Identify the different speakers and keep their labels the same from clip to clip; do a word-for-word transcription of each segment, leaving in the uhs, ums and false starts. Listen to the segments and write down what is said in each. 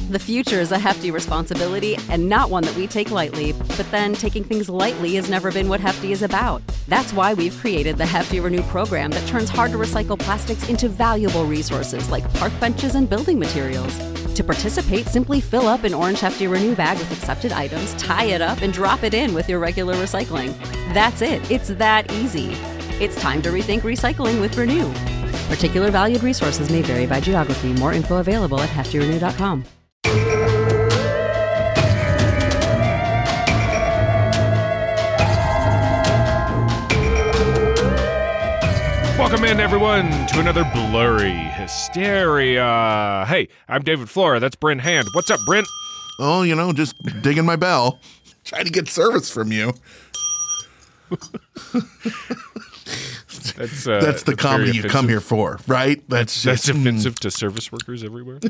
Speaker 1: The future is a hefty responsibility and not one that we take lightly, but then taking things lightly has never been what Hefty is about. That's why we've created the Hefty Renew program that turns hard-to-recycle plastics into valuable resources like park benches and building materials. To participate, simply fill up an orange Hefty Renew bag with accepted items, tie it up, and drop it in with your regular recycling. That's it. It's that easy. It's time to rethink recycling with Renew. Particular valued resources may vary by geography. More info available at hefty renew dot com.
Speaker 2: Welcome in, everyone, to another Blurry Hysteria. Hey, I'm David Flora. That's Brent Hand. What's up, Brent?
Speaker 3: Oh, you know, just digging my bell. Trying to get service from you.
Speaker 2: That's, uh,
Speaker 3: that's the
Speaker 2: that's
Speaker 3: comedy you come here for, right?
Speaker 2: That's that's, that's offensive mm. to service workers everywhere.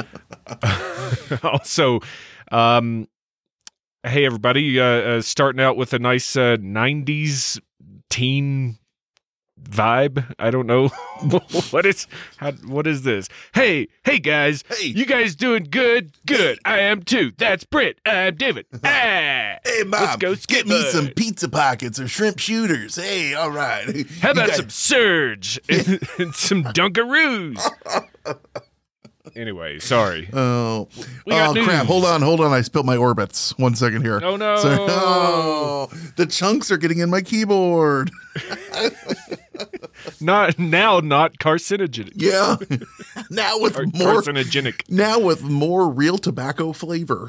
Speaker 2: Also, um, hey, everybody, uh, uh, starting out with a nice uh, nineties teen vibe. I don't know what is how, what is this? Hey, hey guys,
Speaker 3: hey,
Speaker 2: you guys doing good? Good. I am too. That's Britt. I'm David. Ah,
Speaker 3: hey, Mom,
Speaker 2: let's go
Speaker 3: get me some pizza pockets or shrimp shooters. Hey, all right.
Speaker 2: How about guys- some Surge and, and some Dunkaroos? Anyway, sorry.
Speaker 3: Oh, oh crap. Hold on, hold on. I spilled my Orbits. One second here.
Speaker 2: Oh, no.
Speaker 3: So, oh, the chunks are getting in my keyboard.
Speaker 2: Not now, not carcinogenic.
Speaker 3: Yeah. Now with
Speaker 2: or
Speaker 3: more
Speaker 2: carcinogenic.
Speaker 3: Now with more real tobacco flavor.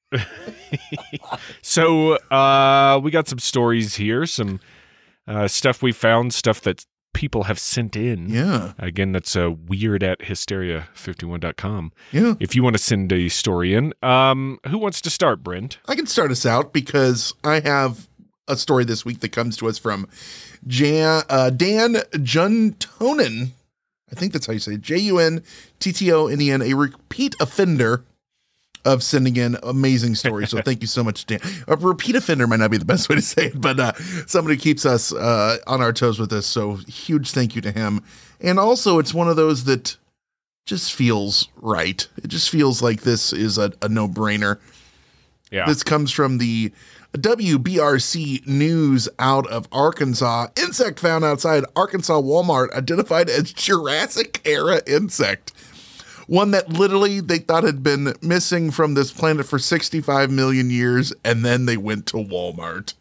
Speaker 2: So uh, we got some stories here, some uh, stuff we found, stuff that people have sent in.
Speaker 3: Yeah.
Speaker 2: Again, that's uh, weird at hysteria fifty-one dot com.
Speaker 3: Yeah.
Speaker 2: If you want to send a story in. Um, who wants to start, Brent?
Speaker 3: I can start us out because I have a story this week that comes to us from Jan, uh, Dan Juntonen. I think that's how you say it. J U N T T O N E N, a repeat offender of sending in amazing stories. So thank you so much, Dan. A repeat offender might not be the best way to say it, but uh, somebody keeps us uh, on our toes with this. So huge thank you to him. And also it's one of those that just feels right. It just feels like this is a, a no-brainer.
Speaker 2: Yeah.
Speaker 3: This comes from the W B R C News out of Arkansas. Insect found outside Arkansas Walmart identified as Jurassic era insect. One that literally they thought had been missing from this planet for sixty-five million years, and then they went to Walmart.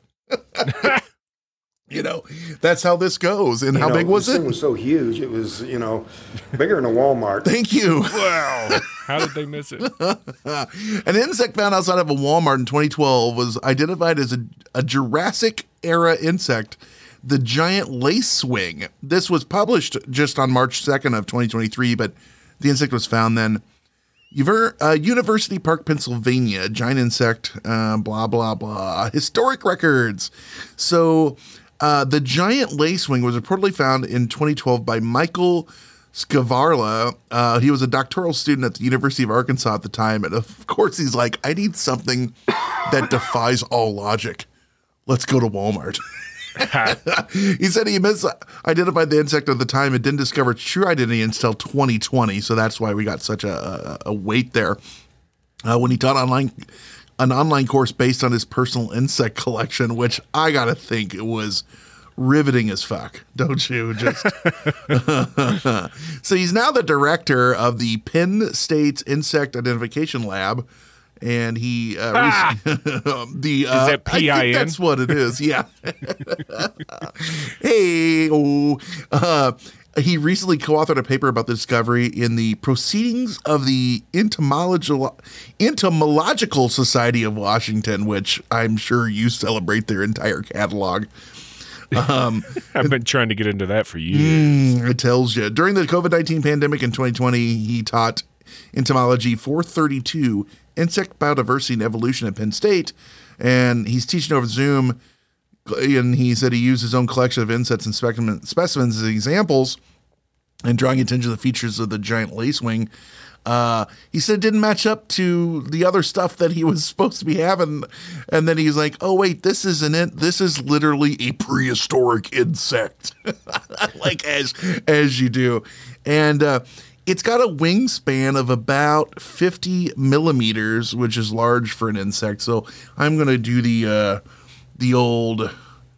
Speaker 3: You know, that's how this goes. And you how
Speaker 4: know,
Speaker 3: big was
Speaker 4: this
Speaker 3: it?
Speaker 4: Thing was so huge. It was, you know, bigger than a Walmart.
Speaker 3: Thank you.
Speaker 2: Wow. How did they miss it?
Speaker 3: An insect found outside of a Walmart in twenty twelve was identified as a, a Jurassic era insect, the giant lacewing. This was published just on March second of twenty twenty-three, but the insect was found then. Uh, University Park, Pennsylvania, giant insect, uh, blah, blah, blah. Historic records. So uh, the giant lacewing was reportedly found in twenty twelve by Michael Scavarla. Uh, he was a doctoral student at the University of Arkansas at the time. And of course, he's like, I need something that defies all logic. Let's go to Walmart. He said he misidentified the insect at the time and didn't discover its true identity until twenty twenty. So that's why we got such a, a, a wait there. Uh, when he taught online an online course based on his personal insect collection, which I got to think it was riveting as fuck, don't you? Just So he's now the director of the Penn State Insect Identification Lab. And he, uh, ah! the, uh,
Speaker 2: is that P I N?
Speaker 3: I think that's what it is. Yeah. Hey, oh, uh, he recently co-authored a paper about the discovery in the Proceedings of the Entomological, Entomological Society of Washington, which I'm sure you celebrate their entire catalog. Um,
Speaker 2: I've been trying to get into that for years.
Speaker 3: Mm, it tells you. During the covid nineteen pandemic in twenty twenty, he taught entomology four thirty-two, insect biodiversity and evolution at Penn State, and he's teaching over Zoom. And he said he used his own collection of insects and specimens as examples and drawing attention to the features of the giant lacewing. Uh, he said it didn't match up to the other stuff that he was supposed to be having. And then he's like, oh, wait, this isn't it. This is literally a prehistoric insect. Like as, as you do. And, uh, It's got a wingspan of about fifty millimeters, which is large for an insect. So I'm going to do the uh, the old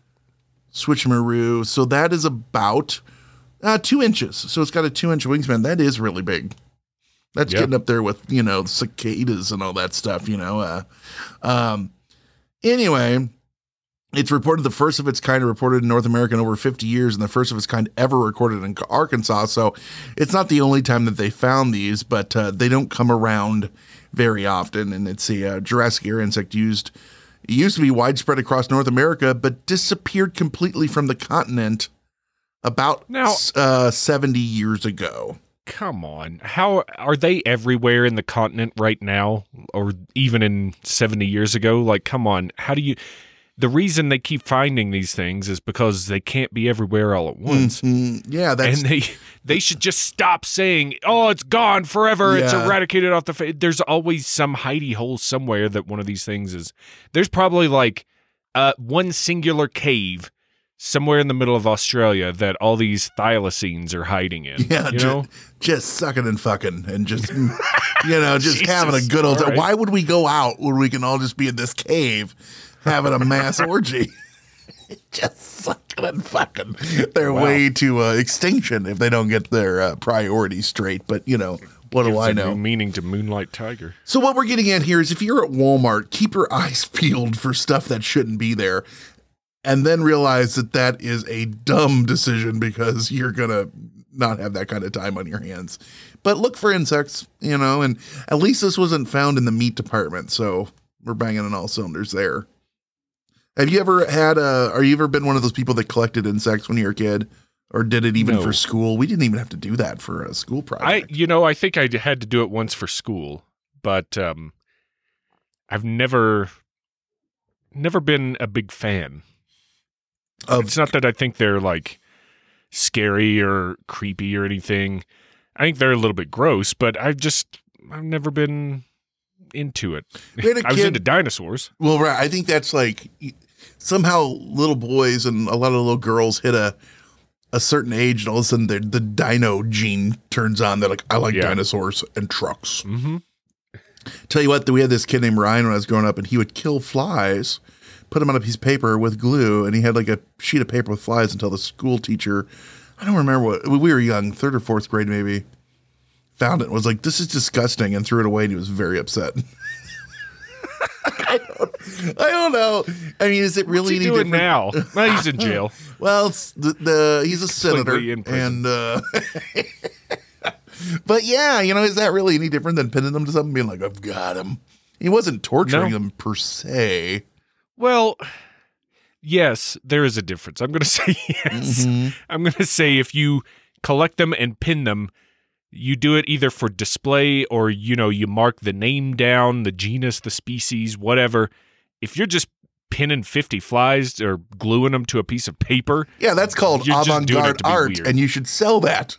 Speaker 3: switcheroo. So that is about uh, two inches. So it's got a two inch wingspan. That is really big. That's yep. getting up there with, you know, cicadas and all that stuff, you know. Uh, um, anyway, it's reported the first of its kind reported in North America in over fifty years and the first of its kind ever recorded in Arkansas. So it's not the only time that they found these, but uh, they don't come around very often. And it's a uh, Jurassic era insect used. It used to be widespread across North America, but disappeared completely from the continent about now, uh, seventy years ago.
Speaker 2: Come on. How are they everywhere in the continent right now, or even in seventy years ago? Like, come on. How do you... The reason they keep finding these things is because they can't be everywhere all at once.
Speaker 3: Mm-hmm. Yeah, that's...
Speaker 2: And they they should just stop saying, oh, it's gone forever. Yeah. It's eradicated off the face. There's always some hidey hole somewhere that one of these things is. There's probably like uh, one singular cave somewhere in the middle of Australia that all these thylacines are hiding in.
Speaker 3: Yeah,
Speaker 2: you
Speaker 3: ju-
Speaker 2: know?
Speaker 3: just sucking and fucking and just, you know, just
Speaker 2: Jesus,
Speaker 3: having a good old time.
Speaker 2: Right.
Speaker 3: Why would we go out when we can all just be in this cave having a mass orgy? Just sucking and fucking their
Speaker 2: Wow.
Speaker 3: way to uh, extinction if they don't get their uh, priorities straight. But, you know, what
Speaker 2: Gives
Speaker 3: do I
Speaker 2: a
Speaker 3: know?
Speaker 2: new meaning to Moonlight Tiger.
Speaker 3: So what we're getting at here is if you're at Walmart, keep your eyes peeled for stuff that shouldn't be there. And then realize that that is a dumb decision because you're going to not have that kind of time on your hands. But look for insects, you know, and at least this wasn't found in the meat department. So we're banging on all cylinders there. Have you ever had a, are you ever been one of those people that collected insects when you were a kid? Or did it even
Speaker 2: No.
Speaker 3: for school? We didn't even have to do that for a school project.
Speaker 2: I, you know, I think I had to do it once for school, but um, I've never, never been a big fan.
Speaker 3: Of,
Speaker 2: It's not that I think they're like scary or creepy or anything. I think they're a little bit gross, but I've just I've never been into it.
Speaker 3: We had a
Speaker 2: I was
Speaker 3: kid-
Speaker 2: into dinosaurs.
Speaker 3: Well, right. I think that's like somehow little boys and a lot of little girls hit a a certain age, and all of a sudden the the dino gene turns on. They're like, I like
Speaker 2: Yeah.
Speaker 3: dinosaurs and trucks.
Speaker 2: Mm-hmm.
Speaker 3: Tell you what, we had this kid named Ryan when I was growing up, and he would kill flies, put them on a piece of paper with glue, and he had like a sheet of paper with flies until the school teacher, I don't remember what, we were young, third or fourth grade maybe, found it and was like, this is disgusting, and threw it away, and he was very upset. I, don't, I don't know. I mean, is it really
Speaker 2: What's he
Speaker 3: any
Speaker 2: doing
Speaker 3: different?
Speaker 2: now? Well, he's in jail.
Speaker 3: Well, it's the, the he's a senator,
Speaker 2: Completely in prison.
Speaker 3: and uh, but yeah, you know, is that really any different than pinning them to something, being like, I've got him? He wasn't torturing
Speaker 2: No.
Speaker 3: them per se.
Speaker 2: Well, yes, there is a difference. I'm going to say yes.
Speaker 3: Mm-hmm.
Speaker 2: I'm going to say if you collect them and pin them, you do it either for display or, you know, you mark the name down, the genus, the species, whatever. If you're just pinning fifty flies or gluing them to a piece of paper,
Speaker 3: Yeah, that's called
Speaker 2: You're just doing it
Speaker 3: avant-garde
Speaker 2: to be
Speaker 3: art,
Speaker 2: weird.
Speaker 3: and you should sell that.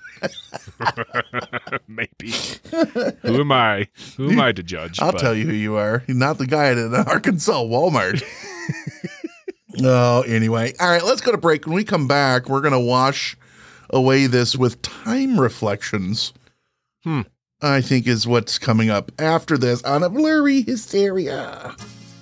Speaker 2: maybe. Who am I? Who am I to judge?
Speaker 3: I'll
Speaker 2: But
Speaker 3: tell you who you are. You're not the guy at an Arkansas Walmart. Oh, anyway. All right, let's go to break. When we come back, we're going to wash away this with time reflections.
Speaker 2: Hmm.
Speaker 3: I think is what's coming up after this on a Blurry Hysteria.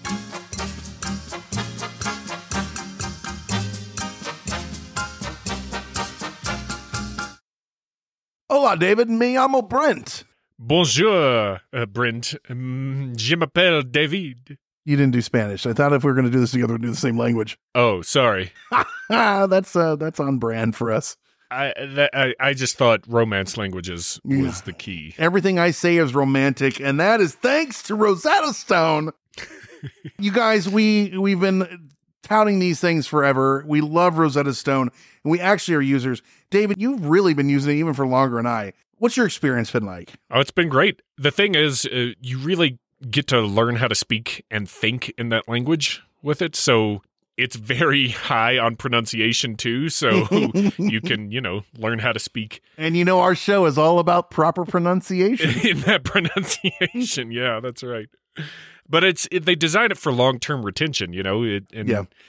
Speaker 3: Hola, David. Me llamo Brent.
Speaker 2: Bonjour, uh, Brent. Um, je m'appelle David.
Speaker 3: You didn't do Spanish. I thought if we were going to do this together, we'd do the same language.
Speaker 2: Oh, sorry.
Speaker 3: Ah, that's uh, that's on brand for us.
Speaker 2: I, that, I I just thought romance languages was
Speaker 3: Yeah.
Speaker 2: the key.
Speaker 3: Everything I say is romantic, and that is thanks to Rosetta Stone. You guys, we we've been touting these things forever. We love Rosetta Stone, and we actually are users. David, you've really been using it even for longer than I. What's your experience been like?
Speaker 2: Oh, it's been great. The thing is, uh, you really get to learn how to speak and think in that language with it. So it's very high on pronunciation too. So you can, you know, learn how to speak
Speaker 3: And you know, our show is all about proper pronunciation.
Speaker 2: in that pronunciation. Yeah, that's right. But it's it, they design it for long term retention. You know, it, and
Speaker 3: Yeah.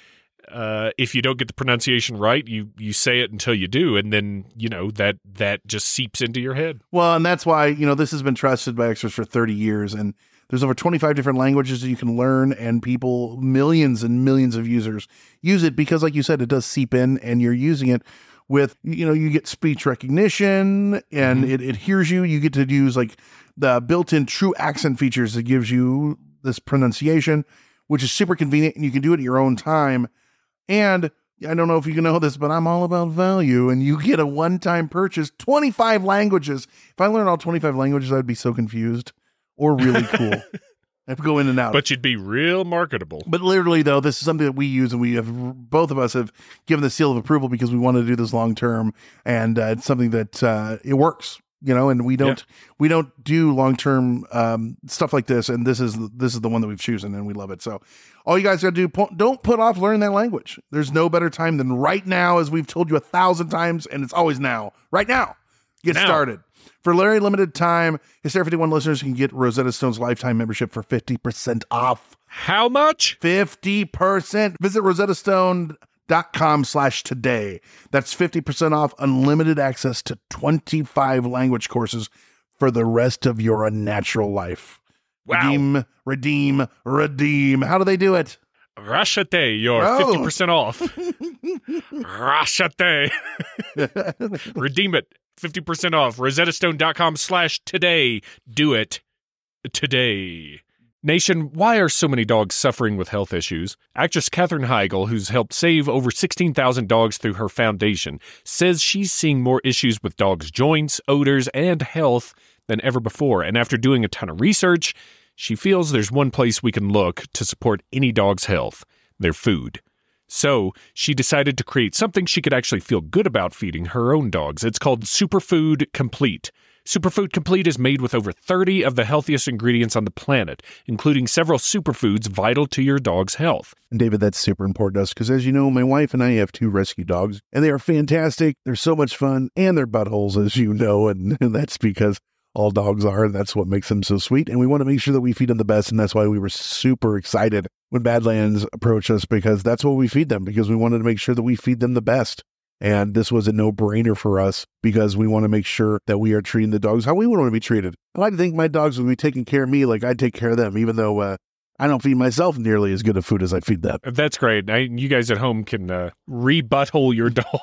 Speaker 2: uh, if you don't get the pronunciation right, you you say it until you do, and then you know that that just seeps into your head.
Speaker 5: Well, and that's why, you know, this has been trusted by experts for thirty years, and there's over twenty-five different languages that you can learn, and people, millions and millions of users use it because, like you said, it does seep in, and you're using it with, you know, you get speech recognition, and mm-hmm. it, it hears you. You get to use like the built-in true accent features that gives you this pronunciation, which is super convenient, and you can do it at your own time. And I don't know if you can know this, but I'm all about value, and you get a one-time purchase, twenty-five languages. If I learned all twenty-five languages, I'd be so confused, or really cool. I have to go in and out.
Speaker 2: But you'd be real marketable.
Speaker 5: But literally, though, this is something that we use, and we have, both of us have given the seal of approval because we want to do this long-term, and uh, it's something that uh, it works. You know, and we don't yeah. we don't do long term um, stuff like this, and this is this is the one that we've chosen, and we love it. So, all you guys got to do, don't put off learning that language. There's no better time than right now, as we've told you a thousand times, and it's always now. Right now, get
Speaker 2: now.
Speaker 5: started. For very limited time, Hysteria fifty-one listeners can get Rosetta Stone's lifetime membership for fifty percent off.
Speaker 2: How much?
Speaker 5: Fifty percent. Visit Rosetta Stone. Dot com slash today. That's fifty percent off unlimited access to twenty-five language courses for the rest of your unnatural life.
Speaker 2: Wow.
Speaker 5: Redeem, redeem, redeem. How do they do it?
Speaker 2: Rashate, you're
Speaker 5: Oh.
Speaker 2: fifty percent off. Rashate. Redeem it. fifty percent off. rosettastone.com slash today. Do it today. Nation, why are so many dogs suffering with health issues? Actress Katherine Heigl, who's helped save over sixteen thousand dogs through her foundation, says she's seeing more issues with dogs' joints, odors, and health than ever before. And after doing a ton of research, she feels there's one place we can look to support any dog's health: their food. So she decided to create something she could actually feel good about feeding her own dogs. It's called Superfood Complete. Superfood Complete is made with over thirty of the healthiest ingredients on the planet, including several superfoods vital to your dog's health.
Speaker 5: And David, that's super important to us because, as you know, my wife and I have two rescue dogs, and they are fantastic. They're so much fun, and they're buttholes, as you know, and, and that's because all dogs are, and that's what makes them so sweet. And we want to make sure that we feed them the best, and that's why we were super excited when Badlands approached us, because that's what we feed them, because we wanted to make sure that we feed them the best. And this was a no-brainer for us because we want to make sure that we are treating the dogs how we would want to be treated. I like to think my dogs would be taking care of me like I take care of them, even though uh, I don't feed myself nearly as good of food as I feed them.
Speaker 2: That's great. I, you guys at home can uh, re-butthole your dog.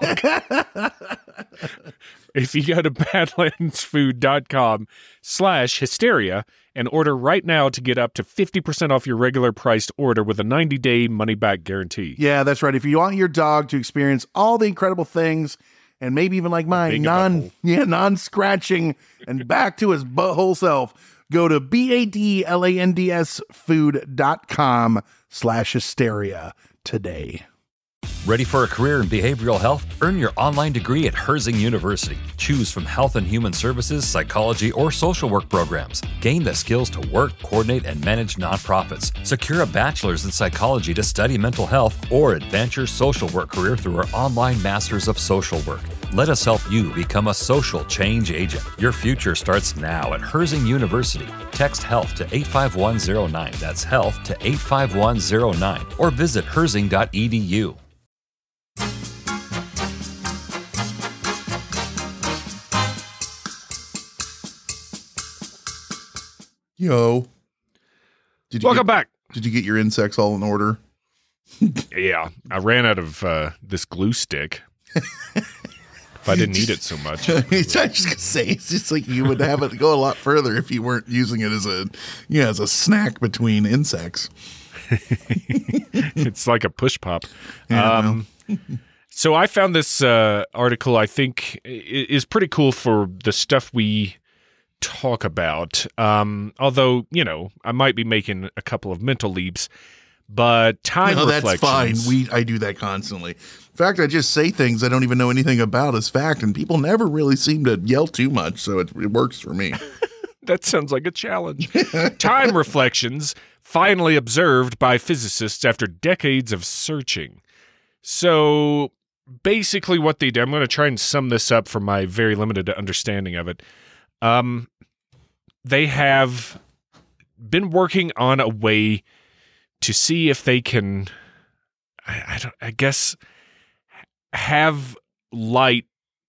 Speaker 2: If you go to badlandsfood.com slash hysteria and order right now to get up to fifty percent off your regular priced order with a ninety-day money-back guarantee.
Speaker 5: Yeah, that's right. If you want your dog to experience all the incredible things, and maybe even like mine, non yeah, non-scratching and back to his butthole self, go to B-A-D-L-A-N-D-S food.com slash hysteria today.
Speaker 6: Ready for a career in behavioral health? Earn your online degree at Herzing University. Choose from health and human services, psychology, or social work programs. Gain the skills to work, coordinate, and manage nonprofits. Secure a bachelor's in psychology to study mental health, or advance your social work career through our online Masters of Social Work. Let us help you become a social change agent. Your future starts now at Herzing University. Text HEALTH to eight five one zero nine. That's HEALTH to eight five one zero nine. Or visit herzing dot e d u.
Speaker 3: Yo. Did you
Speaker 2: Welcome
Speaker 3: get,
Speaker 2: back.
Speaker 3: Did you get your insects all in order?
Speaker 2: Yeah, I ran out of uh, this glue stick. If I didn't need it so much.
Speaker 3: I was just gonna say, it's just like you would have it go a lot further if you weren't using it as a, yeah, as a snack between insects.
Speaker 2: It's like a push pop.
Speaker 3: Yeah,
Speaker 2: um, so I found this uh, article I think is pretty cool for the stuff we talk about. Um, although, you know, I might be making a couple of mental leaps, but time
Speaker 3: No, that's fine.
Speaker 2: reflections.
Speaker 3: We I do that constantly. In fact, I just say things I don't even know anything about as fact, and people never really seem to yell too much, so it, it works for me.
Speaker 2: That sounds like a challenge. Time reflections finally observed by physicists after decades of searching. So basically what they do, I'm going to try and sum this up from my very limited understanding of it. Um, they have been working on a way to see if they can I, I don't. I guess have light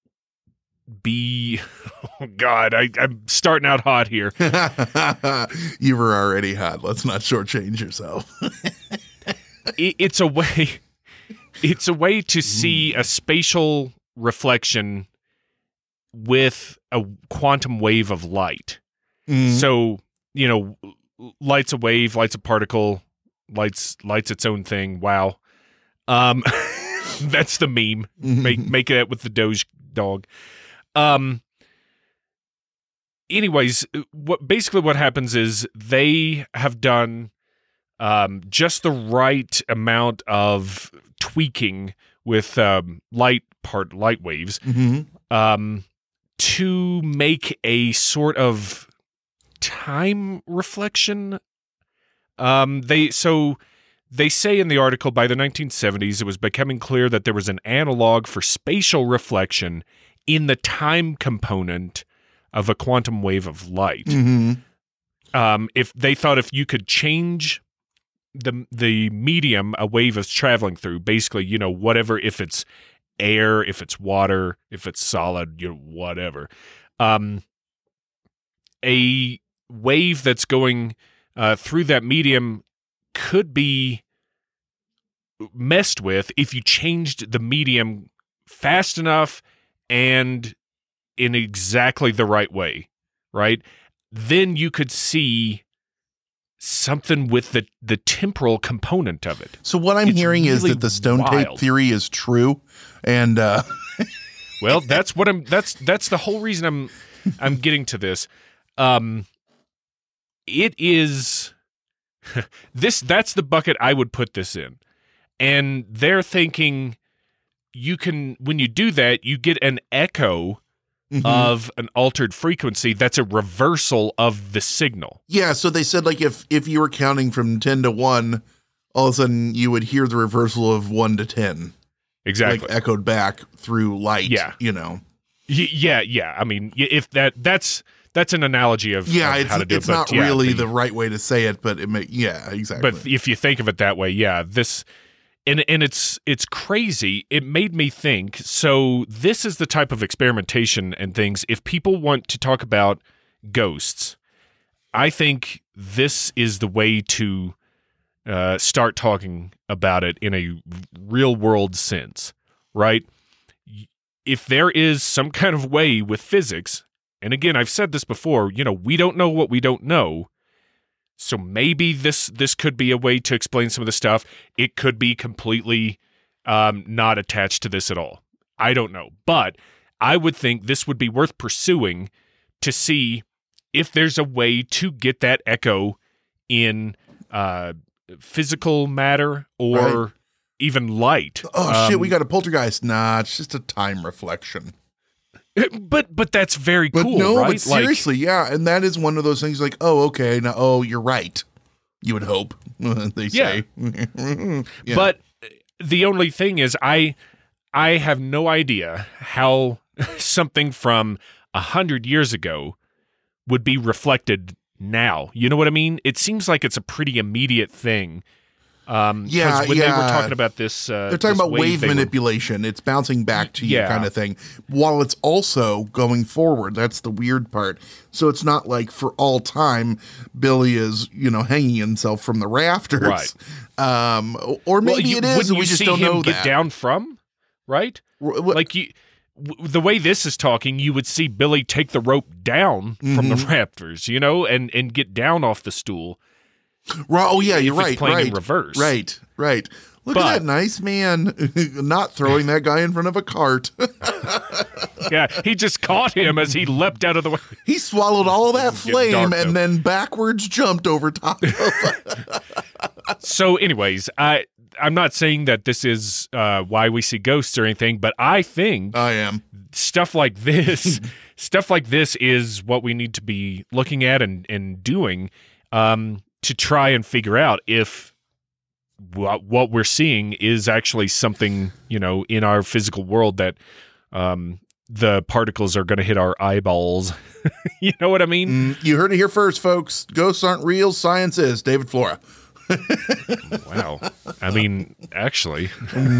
Speaker 2: be. Oh God, I, I'm starting out hot here.
Speaker 3: You were already hot. Let's not shortchange yourself.
Speaker 2: it, it's a way. It's a way to see a spatial reflection with a quantum wave of light.
Speaker 3: Mm.
Speaker 2: So, you know, light's a wave, light's a particle, light's light's its own thing. Wow. Um, that's the meme. Make make it with the Doge dog. Um. Anyways, what basically what happens is they have done um, just the right amount of tweaking with um, light part light waves
Speaker 3: Mm-hmm.
Speaker 2: um, to make a sort of time reflection. Um, they so they say in the article by the nineteen seventies it was becoming clear that there was an analog for spatial reflection in the time component of a quantum wave of light.
Speaker 3: Mm-hmm.
Speaker 2: Um, if they thought if you could change the the medium a wave is traveling through, basically, you know, whatever, if it's air, if it's water, if it's solid, you know, whatever, um, a wave that's going uh, through that medium could be messed with if you changed the medium fast enough and in exactly the right way, right? Then you could see something with the, the temporal component of it.
Speaker 3: So what I'm
Speaker 2: It's
Speaker 3: hearing is
Speaker 2: really
Speaker 3: that the stone tape
Speaker 2: wild.
Speaker 3: theory is true, and uh,
Speaker 2: Well, that's what I'm. That's that's the whole reason I'm I'm getting to this. Um, it is this. That's the bucket I would put this in, and they're thinking you can when you do that you get an echo
Speaker 3: mhm.
Speaker 2: of an altered frequency. That's a reversal of the signal.
Speaker 3: yeah. So they said like if if you were counting from ten to one, all of a sudden you would hear the reversal of one to ten,
Speaker 2: Exactly.
Speaker 3: like echoed back through light.
Speaker 2: Yeah.
Speaker 3: you know.
Speaker 2: Y- yeah, yeah. I mean, y- if that that's that's an analogy of,
Speaker 3: Yeah,
Speaker 2: of
Speaker 3: it's
Speaker 2: how to do
Speaker 3: it's
Speaker 2: it. But
Speaker 3: not
Speaker 2: yeah,
Speaker 3: really
Speaker 2: the-
Speaker 3: the right way to say it, but it may. Yeah, exactly.
Speaker 2: But if you think of it that way, yeah, this and and it's it's crazy. It made me think. So this is the type of experimentation and things. If people want to talk about ghosts, I think this is the way to uh, start talking about it in a real world sense, right? If there is some kind of way with physics, and again, I've said this before, you know, we don't know what we don't know. So maybe this this could be a way to explain some of the stuff. It could be completely um, not attached to this at all. I don't know. But I would think this would be worth pursuing to see if there's a way to get that echo in uh, physical matter or
Speaker 3: Right.
Speaker 2: even light.
Speaker 3: oh shit,
Speaker 2: Um,
Speaker 3: we got a poltergeist. Nah, it's just a time reflection.
Speaker 2: But but that's very
Speaker 3: But
Speaker 2: cool,
Speaker 3: no,
Speaker 2: right?
Speaker 3: but seriously, yeah, and that is one of those things. Like, oh, okay, now, oh, you're right. You would hope they say. Yeah.
Speaker 2: But the only thing is, I I have no idea how something from a hundred years ago would be reflected now. You know what I mean? It seems like it's a pretty immediate thing. Um, 'cause
Speaker 3: Yeah,
Speaker 2: when they were
Speaker 3: yeah.
Speaker 2: talking about this, uh,
Speaker 3: They're talking
Speaker 2: this
Speaker 3: about wave
Speaker 2: they were-
Speaker 3: manipulation. It's bouncing back to you
Speaker 2: Yeah.
Speaker 3: kind of thing, while it's also going forward. That's the weird part. So it's not like for all time, Billy is, you know, hanging himself from the rafters.
Speaker 2: Right.
Speaker 3: Um, or maybe
Speaker 2: Well, you-
Speaker 3: it is,
Speaker 2: wouldn't
Speaker 3: and we
Speaker 2: you
Speaker 3: just
Speaker 2: see
Speaker 3: don't
Speaker 2: him
Speaker 3: know
Speaker 2: get
Speaker 3: that.
Speaker 2: down from, right?
Speaker 3: R- what-
Speaker 2: Like you, w- the way this is talking, you would see Billy take the rope down from the
Speaker 3: Mm-hmm.
Speaker 2: rafters, you know, and and get down off the stool.
Speaker 3: Right, oh yeah, you're
Speaker 2: if it's
Speaker 3: right.
Speaker 2: playing in
Speaker 3: right,
Speaker 2: reverse.
Speaker 3: Right, right. Look
Speaker 2: But-
Speaker 3: at that nice man not throwing that guy in front of a cart.
Speaker 2: Yeah, he just caught him as he leapt out of the way.
Speaker 3: He swallowed all that
Speaker 2: It's getting
Speaker 3: flame
Speaker 2: dark,
Speaker 3: and
Speaker 2: though.
Speaker 3: then backwards jumped over top of
Speaker 2: So, anyways, I I'm not saying that this is uh, why we see ghosts or anything, but I think
Speaker 3: I am.
Speaker 2: stuff like this, stuff like this is what we need to be looking at and and doing um, to try and figure out if what what we're seeing is actually something, you know, in our physical world that um, the particles are going to hit our eyeballs. You know what I mean?
Speaker 3: Mm, you heard it here first, folks. Ghosts aren't real. Science is. David Flora.
Speaker 2: Wow. I mean, actually.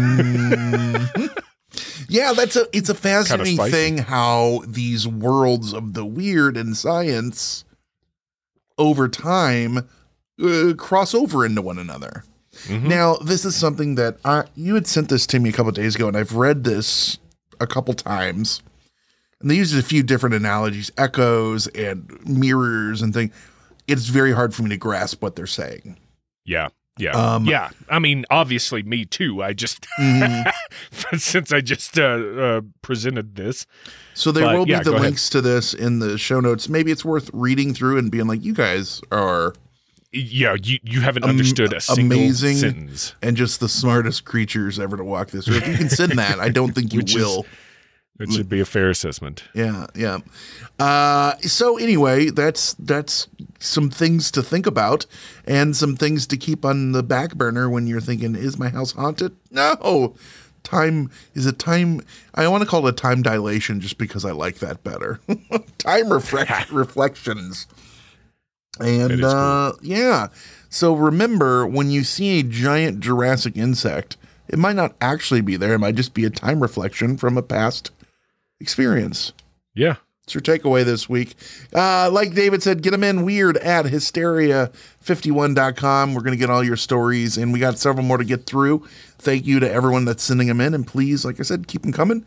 Speaker 3: Yeah, that's a it's a fascinating
Speaker 2: spicy.
Speaker 3: thing how these worlds of the weird and science over time uh, cross over into one another.
Speaker 2: Mm-hmm.
Speaker 3: Now, this is something that I, you had sent this to me a couple of days ago, and I've read this a couple times. And they use a few different analogies, echoes and mirrors and things. It's very hard for me to grasp what they're saying.
Speaker 2: Yeah. Yeah.
Speaker 3: Um,
Speaker 2: yeah. I mean, obviously me too. I just,
Speaker 3: Mm-hmm.
Speaker 2: since I just uh, uh, presented this.
Speaker 3: So there
Speaker 2: But,
Speaker 3: will be
Speaker 2: yeah,
Speaker 3: the
Speaker 2: go ahead.
Speaker 3: links to this in the show notes. Maybe it's worth reading through and being like, you guys are
Speaker 2: Yeah. You, you haven't understood a single
Speaker 3: amazing
Speaker 2: sentence.
Speaker 3: and just the smartest creatures ever to walk this earth. You can send that. I don't think you
Speaker 2: Which is-
Speaker 3: will.
Speaker 2: It should be a fair assessment.
Speaker 3: Yeah, yeah. Uh, so anyway, that's that's some things to think about and some things to keep on the back burner when you're thinking, is my house haunted? No. Time is a time. I want to call it a time dilation just because I like that better. Time reflect, reflections. And
Speaker 2: is cool.
Speaker 3: uh, yeah. So remember, when you see a giant Jurassic insect, it might not actually be there. It might just be a time reflection from a past experience.
Speaker 2: Yeah.
Speaker 3: It's your takeaway this week. Uh, like David said, get them in weird at hysteria fifty-one dot com. We're going to get all your stories, and we got several more to get through. Thank you to everyone that's sending them in, and please, like I said, keep them coming.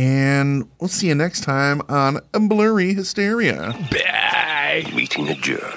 Speaker 3: And we'll see you next time on Blurry Hysteria.
Speaker 2: Bye.
Speaker 7: Meeting adjourned.